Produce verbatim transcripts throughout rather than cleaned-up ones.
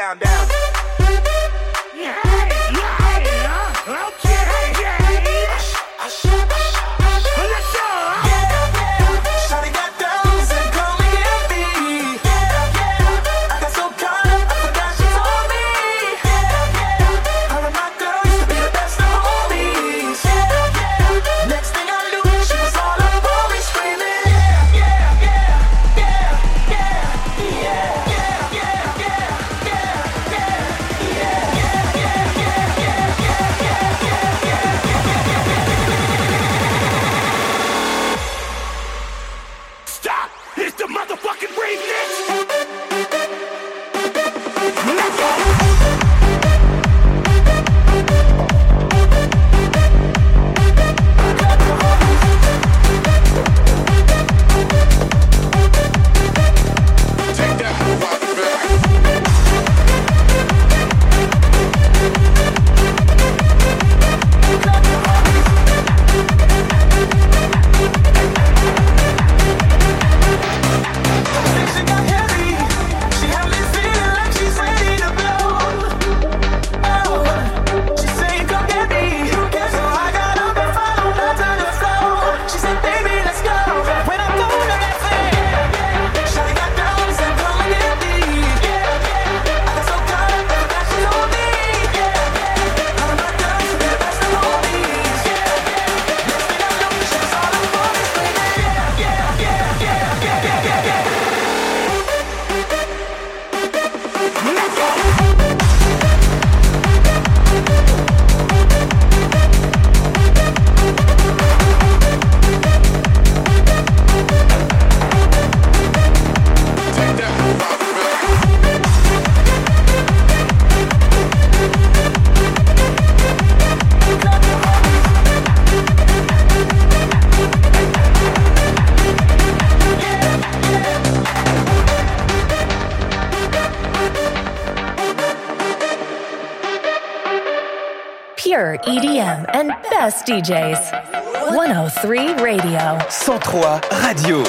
down, down. Yeah, yeah, okay, yeah. Let's go. Pure E D M and best D Js. one oh three Radio. cent trois Radio.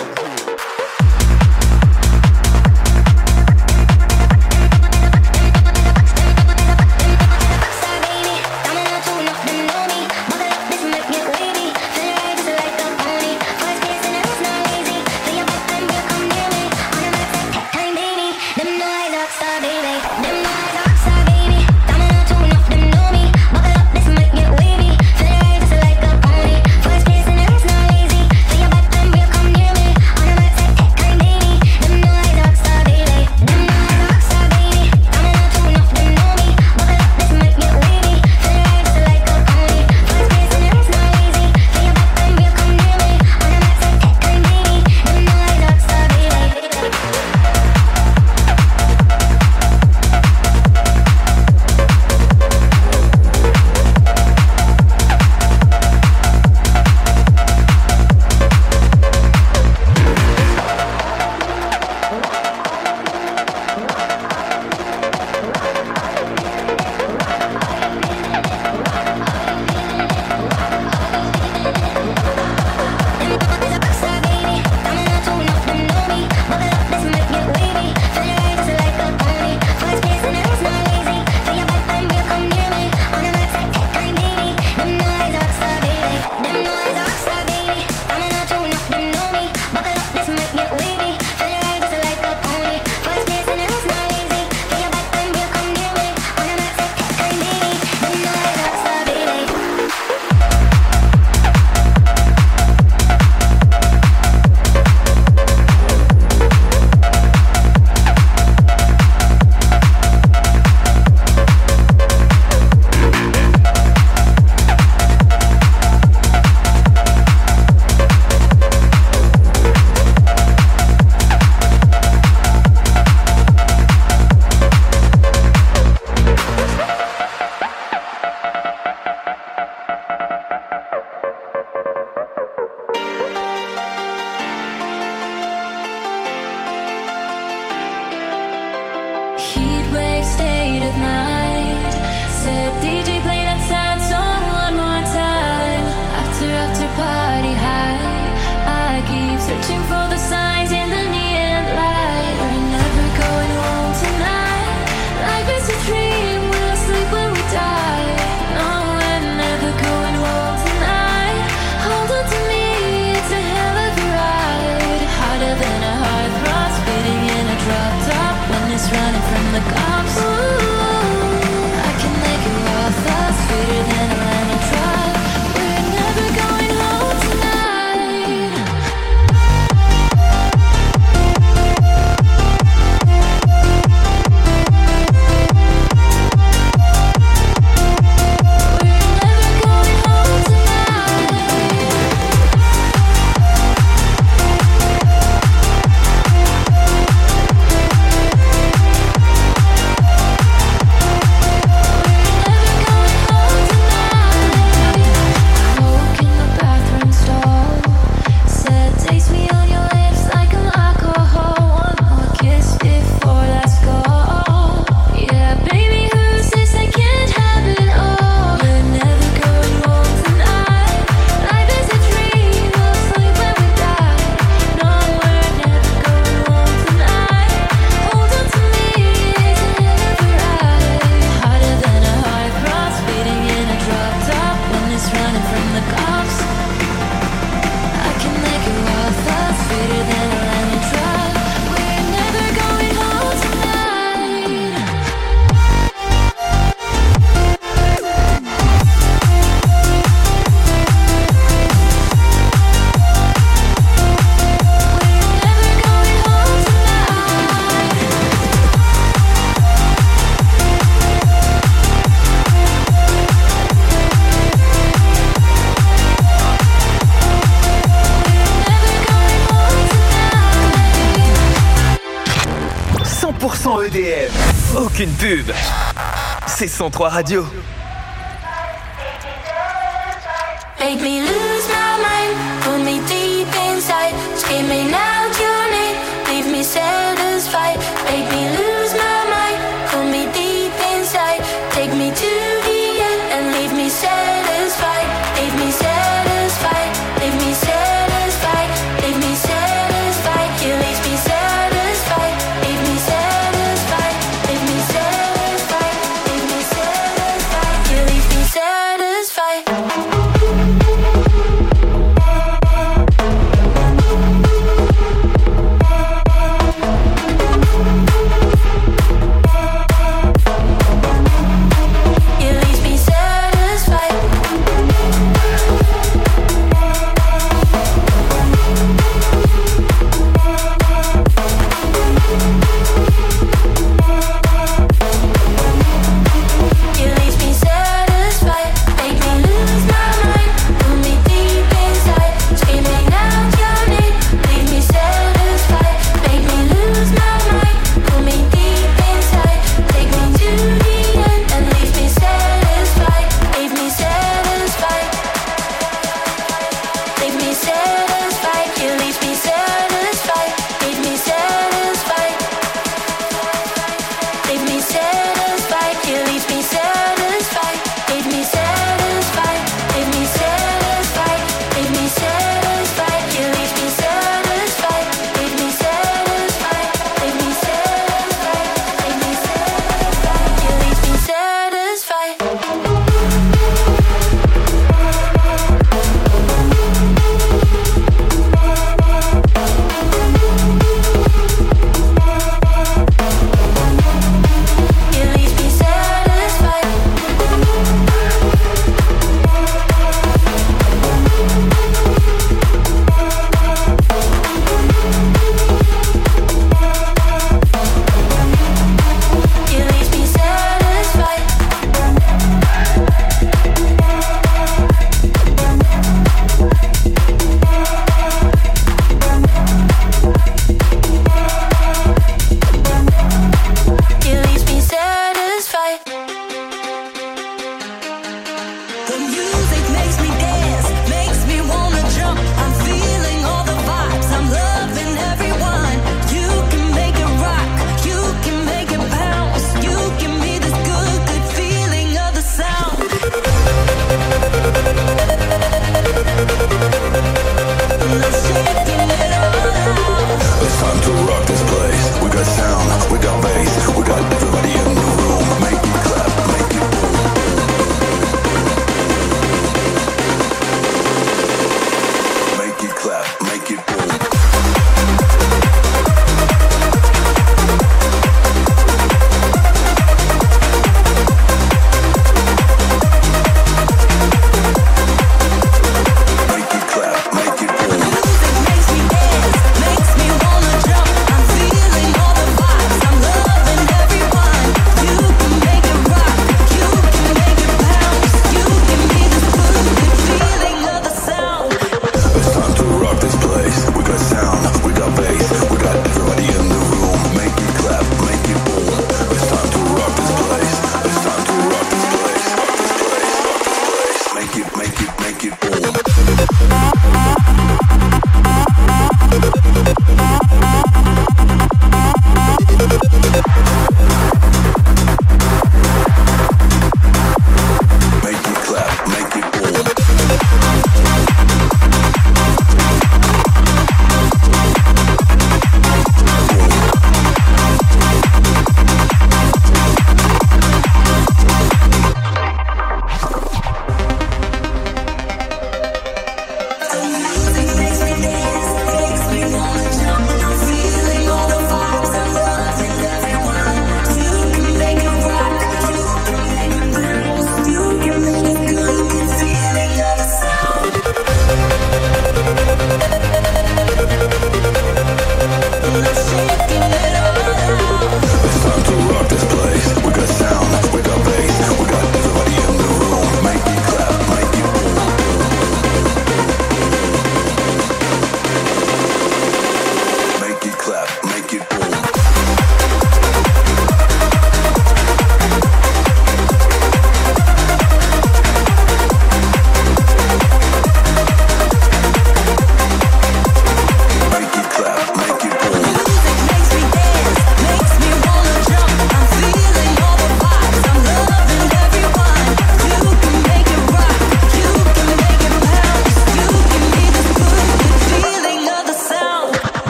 First place in the rest, not lazy. Feel your back and break, come near me. the cops. Ooh, I can make it worth us, sweeter than a lemon drop. We're never going home tonight. E D M. Aucune pub. C'est cent trois Radio. Make me lose my mind, pull me deep inside, screaming out your name, leave me satisfied. Make me lose my mind, pull me deep inside, take me to the end and leave me satisfied, leave me satisfied, leave me satisfied, leave me satisfied, you leave me satisfied, leave me satisfied, leave me satisfied, leave me satisfied, you leave me satisfied.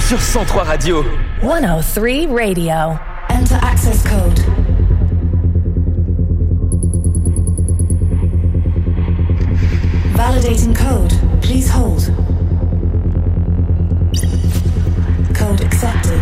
sur cent trois Radio. one oh three Radio. Enter access code. Validating code. Please hold. Code accepted.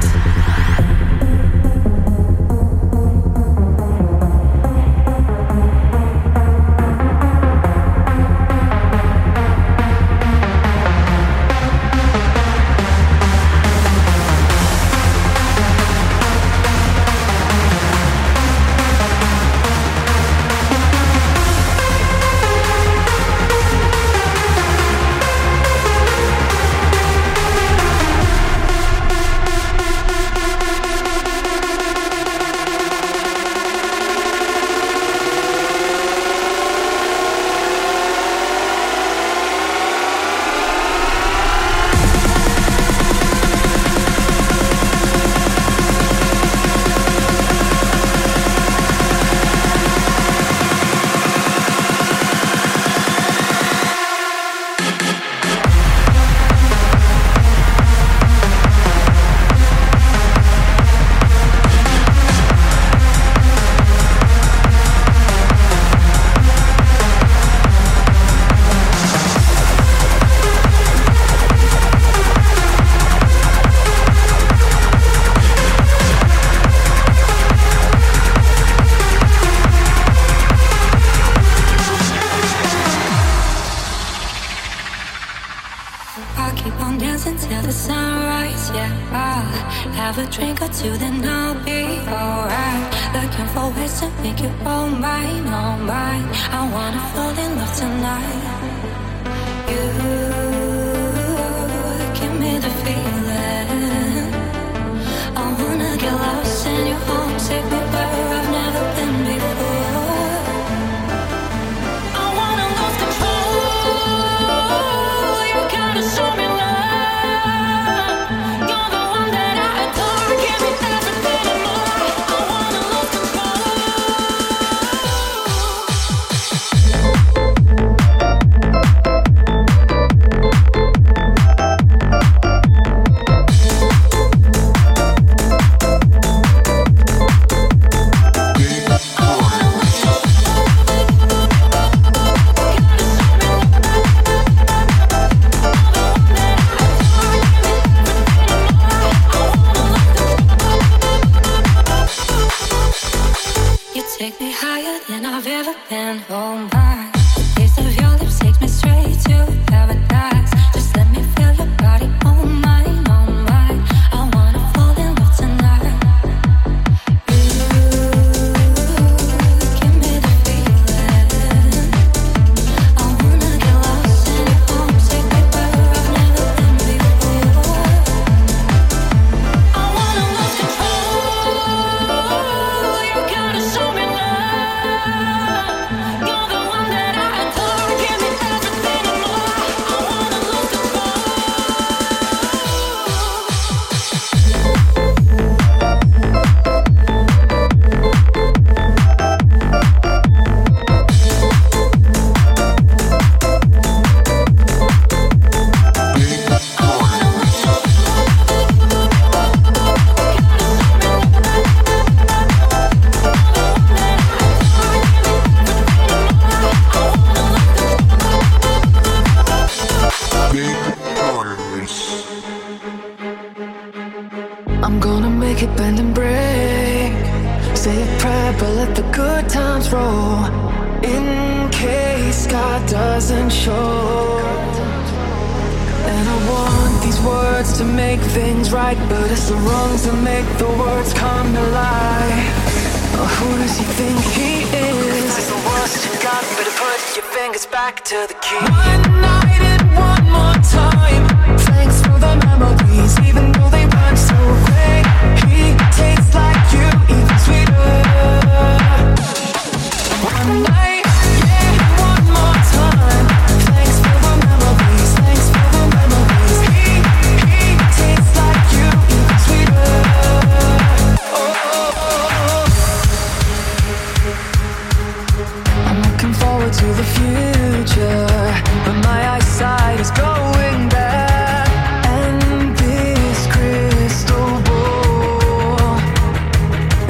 But my eyesight is going back, and this Christmas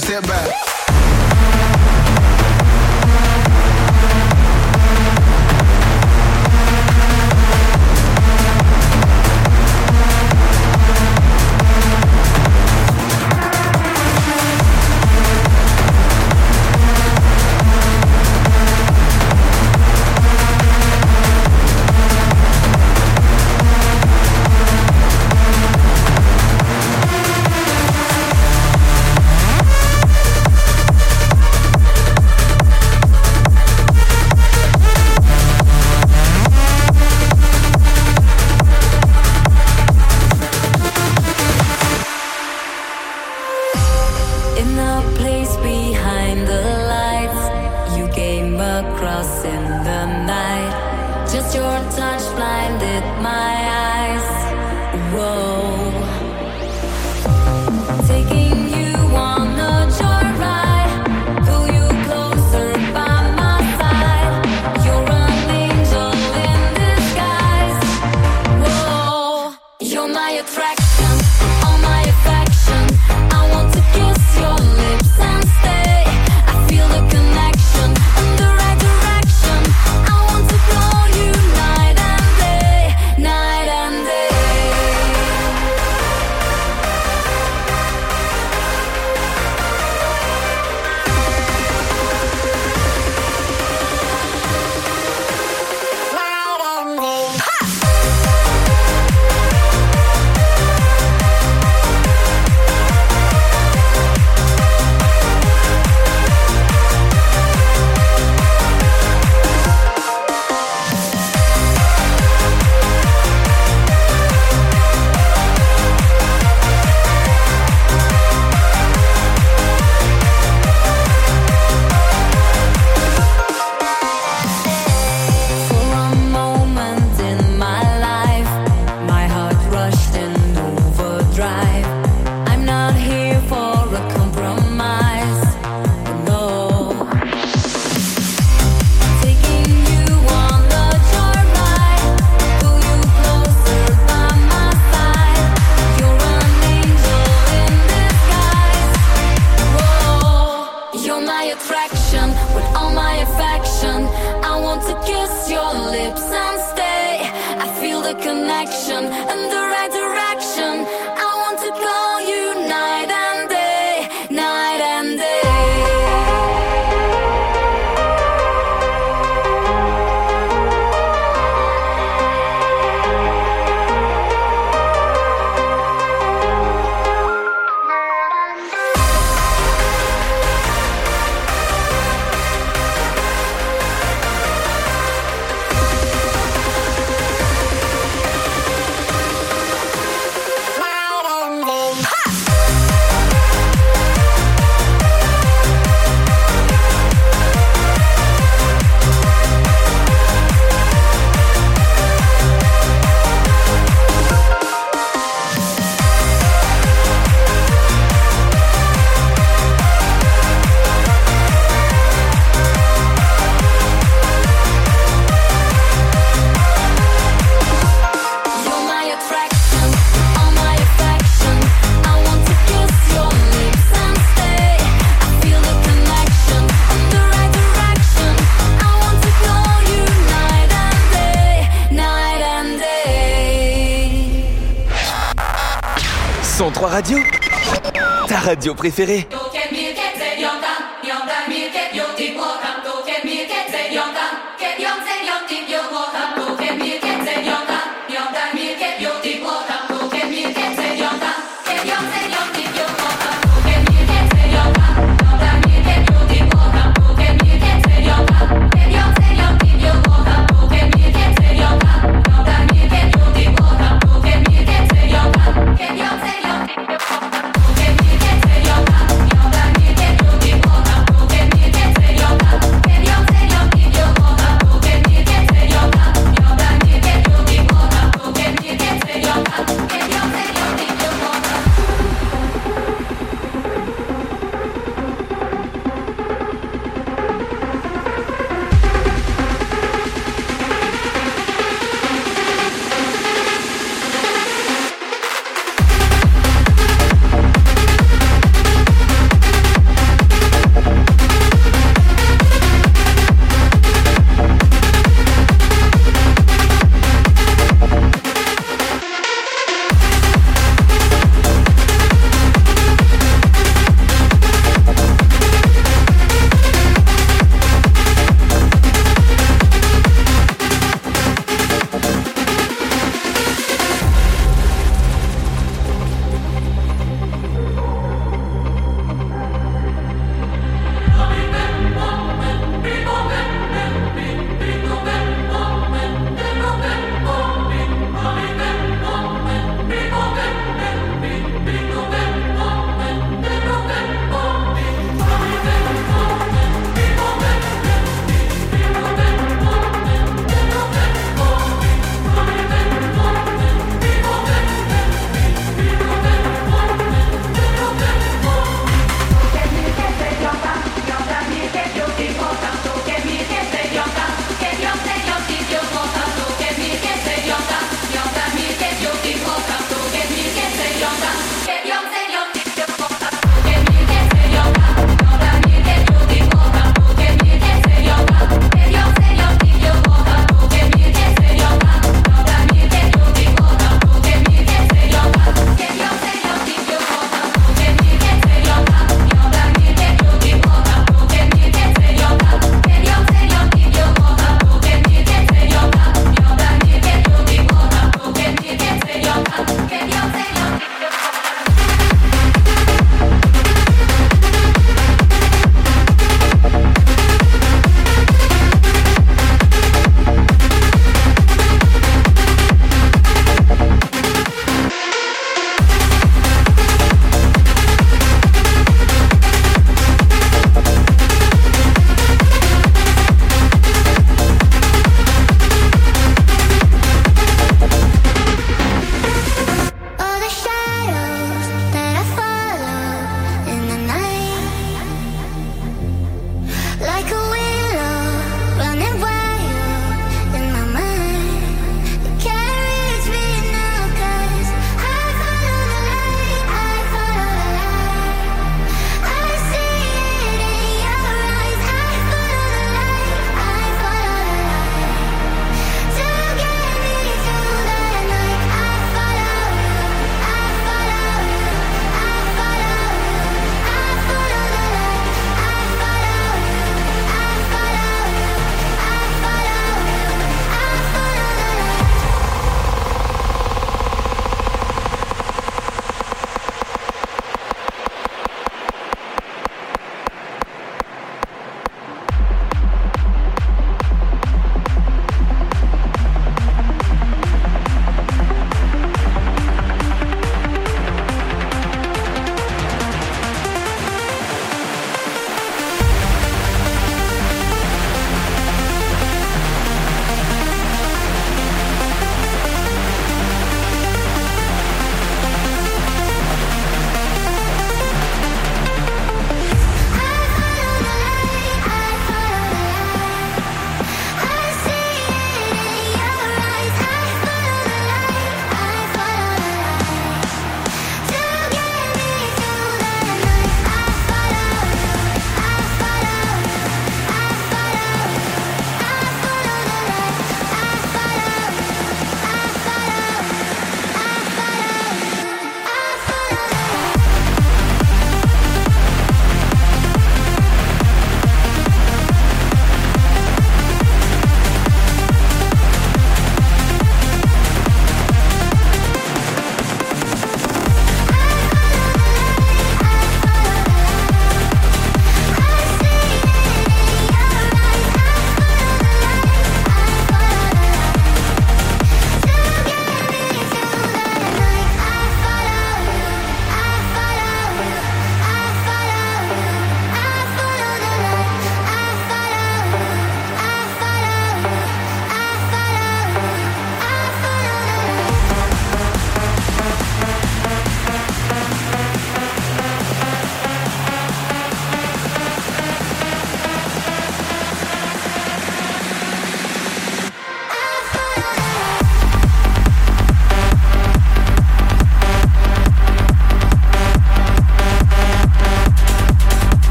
step back. cent trois Radio, ta radio préférée. Get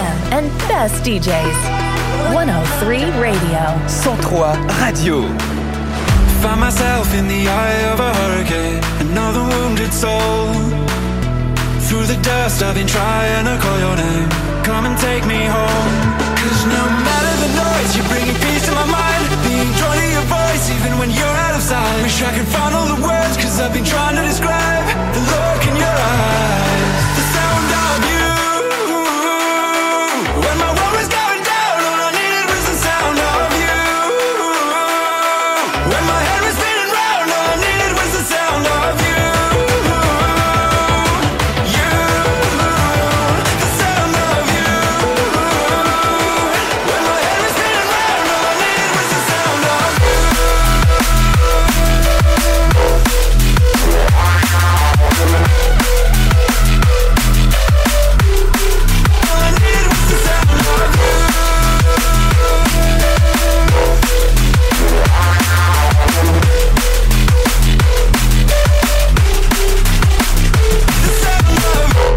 M and best D Js. one oh three Radio. cent trois Radio. Find myself in the eye of a hurricane, another wounded soul. Through the dust I've been trying to call your name. Come and take me home. Cause no matter the noise, you're bringing peace to my mind. Being drawn to your voice even when you're out of sight. Wish I could find all the words, cause I've been trying to describe the look in your eyes, the sound of you. When my world was going down, all I needed was the sound of you. When my head was spinning round, all I needed was the sound of you. You, the sound of you. When my head was spinning round, all I needed was the sound of you. All I needed was the sound of you. The sound of you.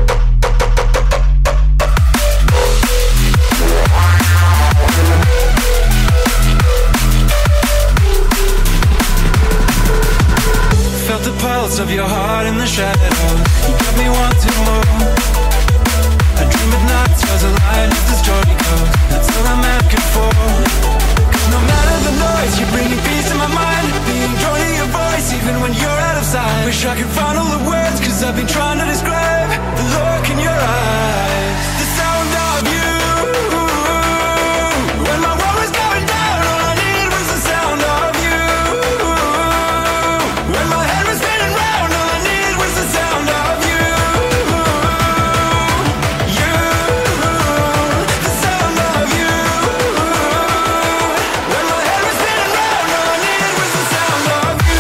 Felt the pulse of your heart in the shadows. You got me wanting more. I dream at night, stars align as the story goes. That's all I'm asking for. Cause no matter the noise, you're bringing peace to my mind. Being drawn to your voice even when you're out of sight. Wish I could find all the words, cause I've been trying to describe the look in your eyes, the sound of you. When my world was going down, all I needed was the sound of you. When my head was spinning round, all I needed was the sound of you. You, the sound of you. When my head was spinning round, all I needed was the sound of you.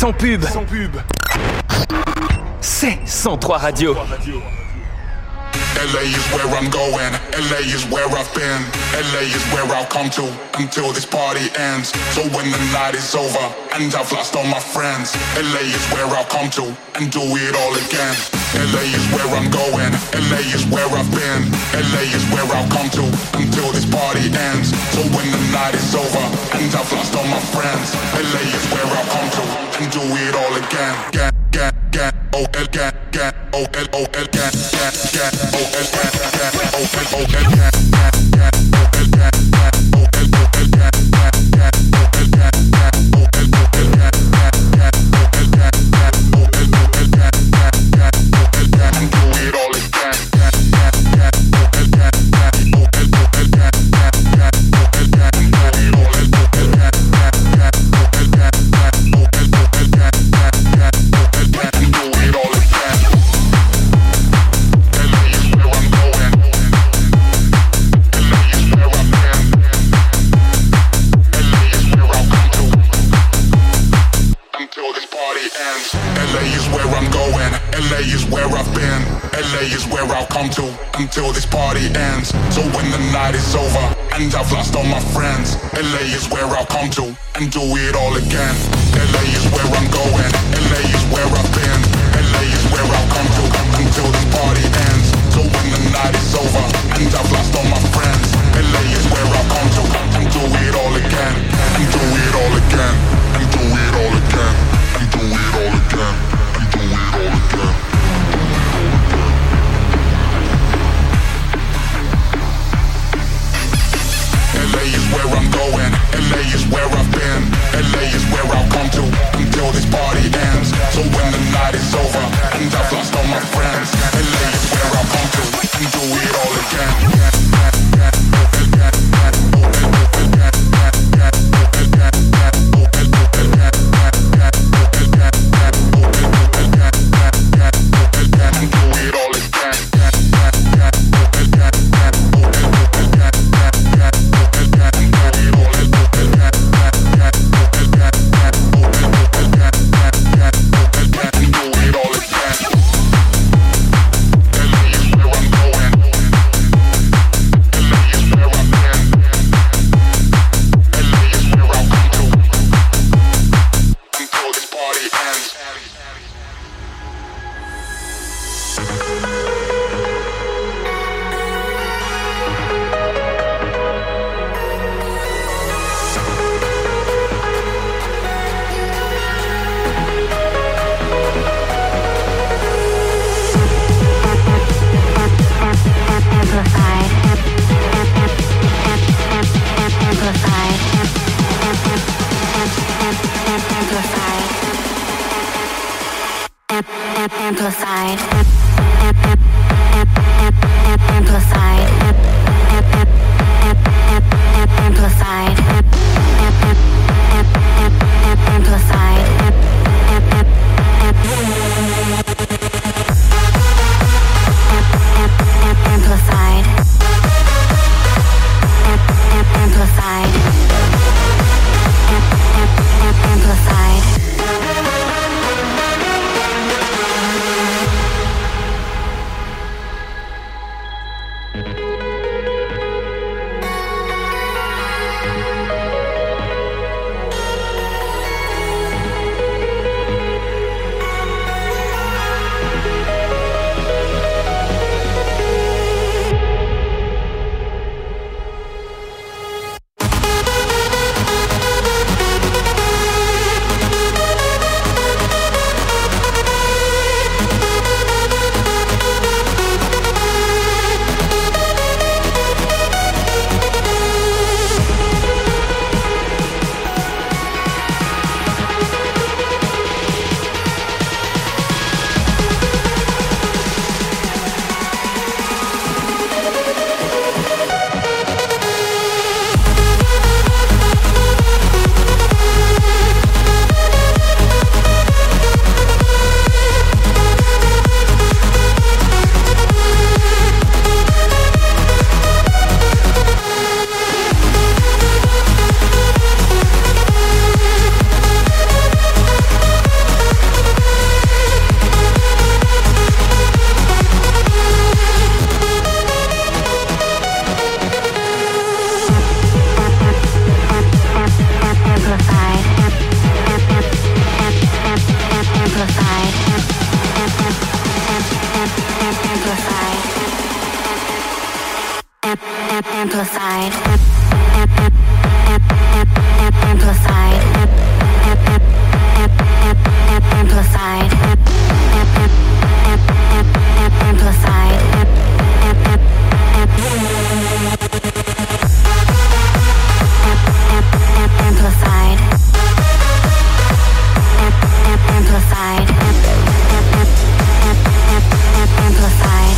Sans pub. Sans pub. C'est cent trois Radio. L A is where I'm going, L A is where I've been, L A is where I'll come to until this party ends. So when the night is over and I've lost all my friends, L A is where I'll come to and do it all again. L A is where I'm going, L A is where I've been, L A is where I'll come to until this party ends. So when the night is over and I've lost all my friends, L A is where I'll come to and do it all again. Again, again, again, oh, again, again, oh, L, oh, again, again, again, oh. Until this party ends. So when the night is over and I've lost all my friends, L A is where I'll come to and do it all again. L A is where I'm going, L A is where I've been, L A is where I'll come to until this party ends. So when the night is over and I've lost all my friends, L A is where I'll come to and do it all again, and do it all again, and do it all again, and do it all again, and do it all again. L A is where I'm going, L A is where I've been, L A is where I'll come to until this party ends. So when the night is over and I've lost all my friends, L A is where I'll come to and do it all again. Amplified. Amplified. Amplified. Amplified. Amplified. Amplified. Amplified. Amplified.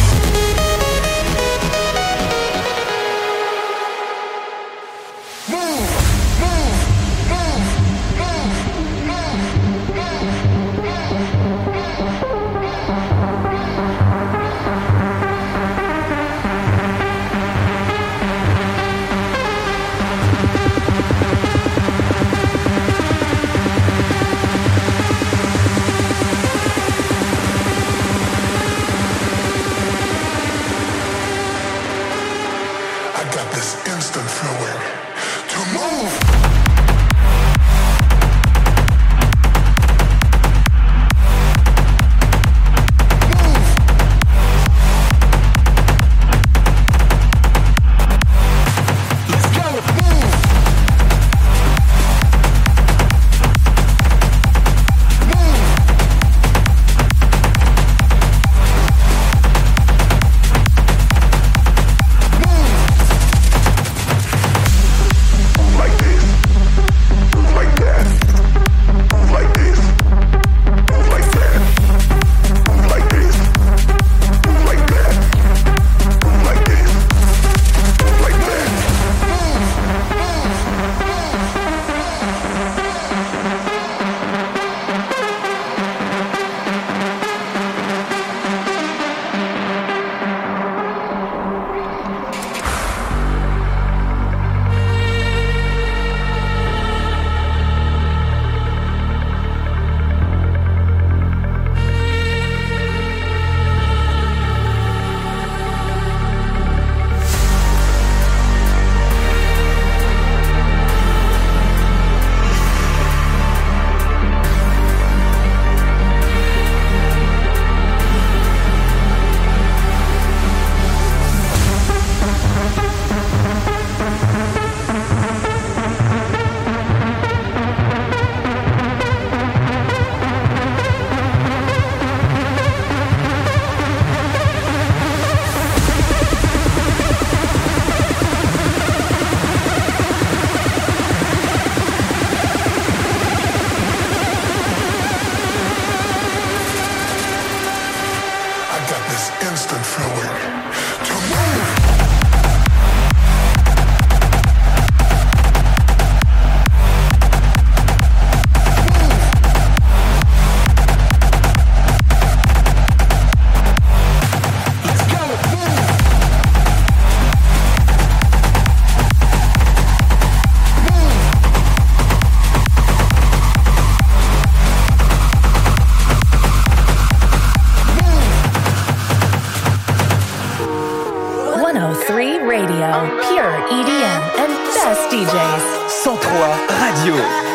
cent trois Radio.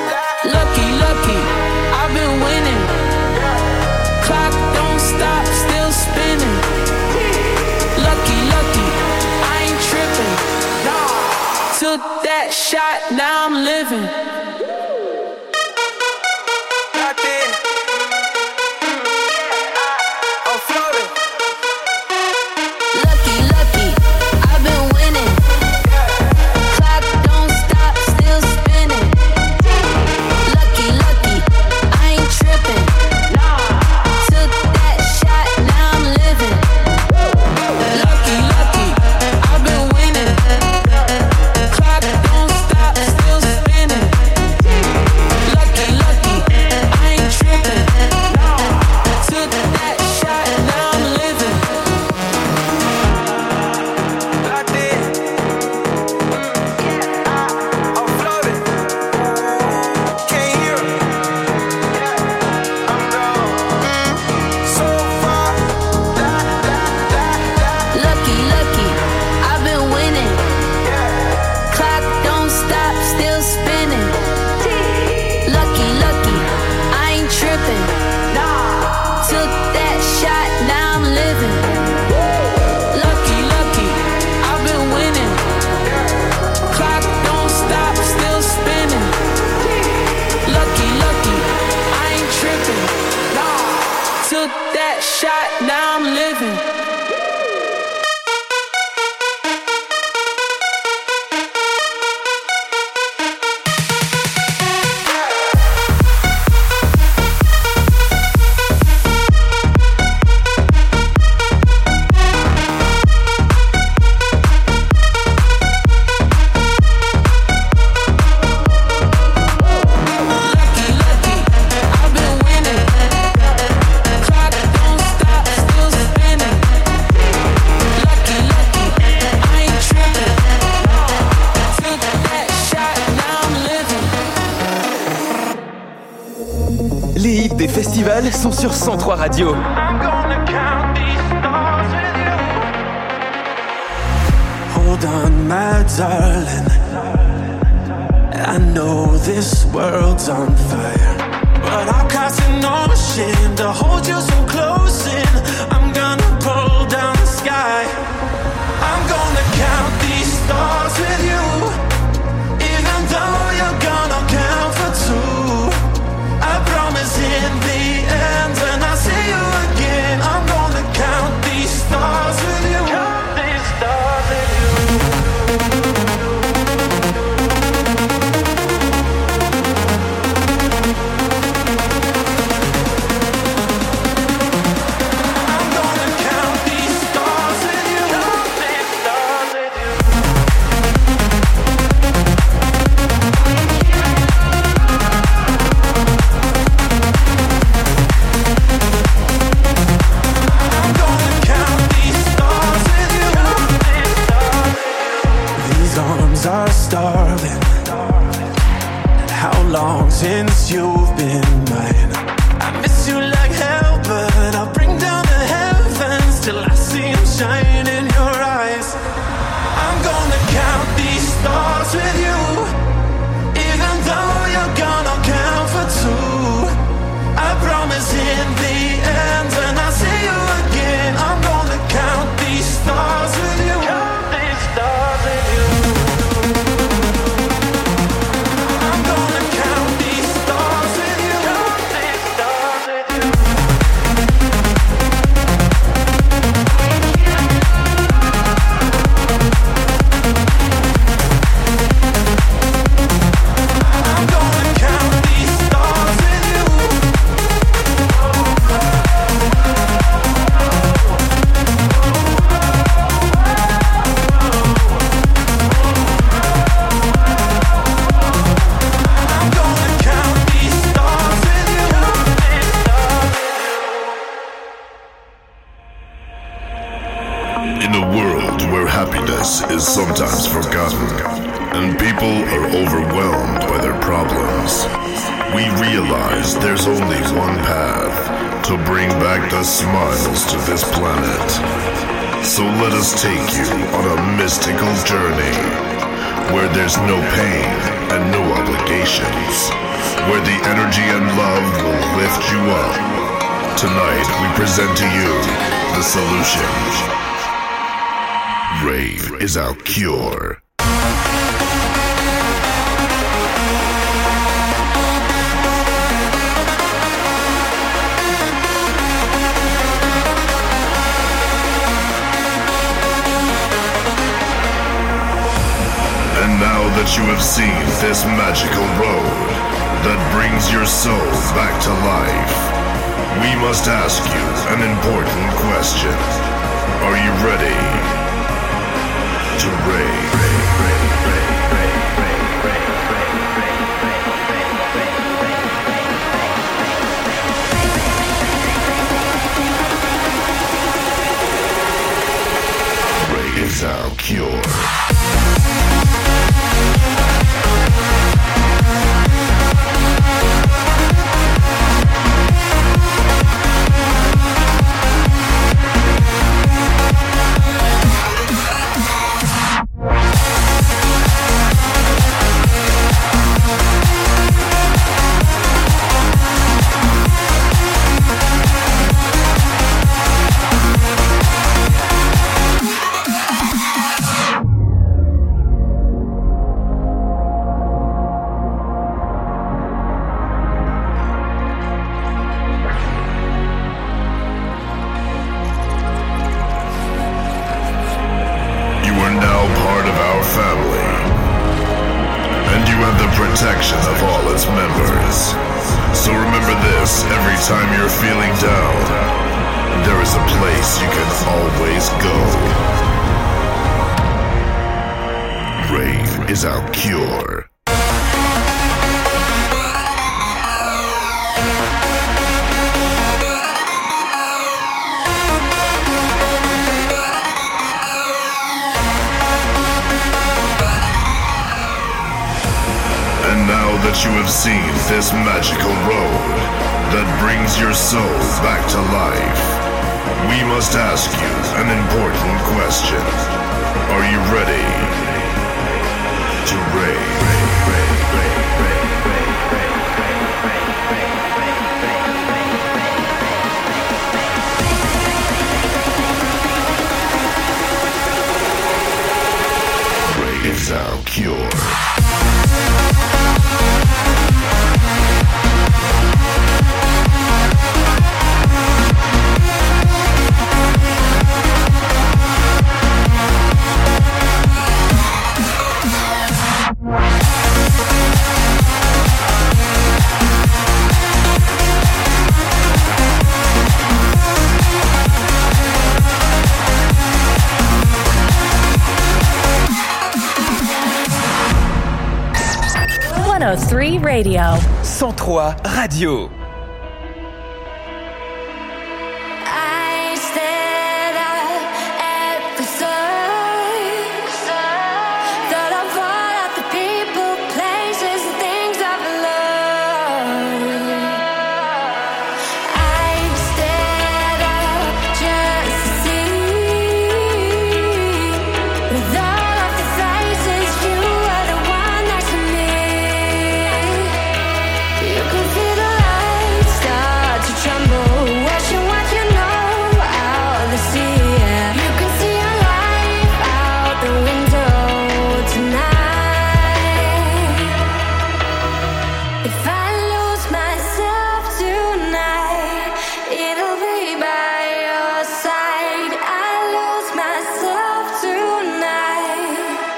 Lucky, lucky, I've been winning. Clock don't stop, still spinning. Lucky, lucky, I ain't tripping. Took that shot, now I'm living. Clock don't stop, still spinning. I'm living. Les hits des festivals sont sur cent trois Radio. Hold on, my darling. I know this world's on fire, but I'll cast an ocean to hold you so close in. I'm gonna pull down the sky. I'm gonna count these stars with you, even though you're gonna count for two. I promise in the end, when I see you again, I'm gonna count these stars with you. Count these stars with you. Are starving. How long since you've been mine? I miss you like hell, but I'll bring down the heavens till I see them shine in your eyes. I'm gonna count these stars with you, even though you're gonna count for two. I promise in the end, when I see you again, I'm gonna count these stars with you. Count these stars with you. Is sometimes forgotten, and people are overwhelmed by their problems. We realize there's only one path to bring back the smiles to this planet. So let us take you on a mystical journey, where there's no pain and no obligations, where the energy and love will lift you up. Tonight we present to you The Solution. Rave is our cure. And now that you have seen this magical road that brings your soul back to life, we must ask you an important question. Are you ready to rave? Rave is our cure. have the protection of all its members. So remember this every time you're feeling down. There is a place you can always go. Rave is our cure. And now that you have seen this magical road that brings your soul back to life, we must ask you an important question. Are you ready to rave? Rave is our cure. one oh three Radio. cent trois Radio. I stared up at the sun, thought of all of the people, places, and things I've loved. I stared up just to see, with all of the faces, you were the one next to me. You can feel the light start to tremble, watching what you know out the sea. Yeah. You can see your life out the window tonight. If I lose myself tonight, it'll be by your side. I lose myself tonight.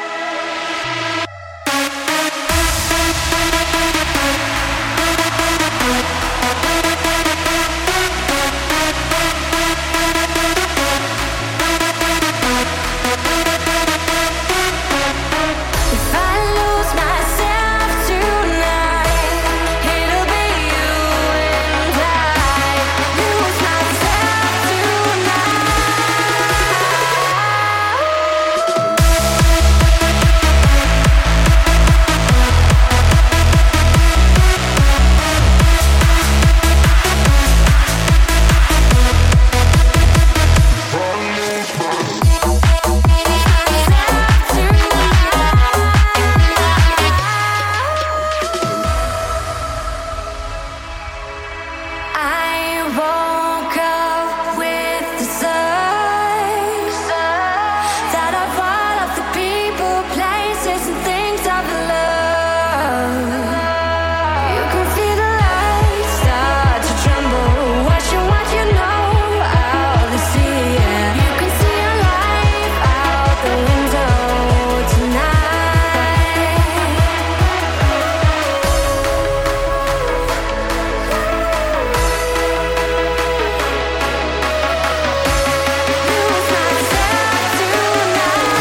If I lose myself tonight, it'll be you and I. Lose myself tonight. I woke up with the sun, thought of all of the people, places, and things I've loved. You can feel the light start to tremble, watching what you know out the sea. Yeah. You can see your life out the window tonight. Lose myself tonight.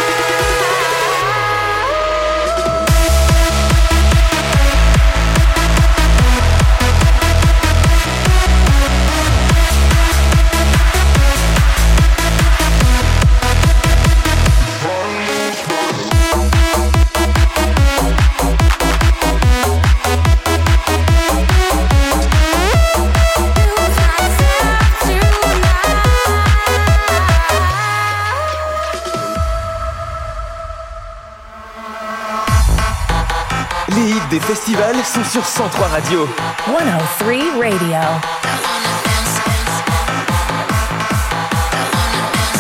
Lose myself tonight. Les hits des festivals sont sur cent trois Radio. one oh three Radio.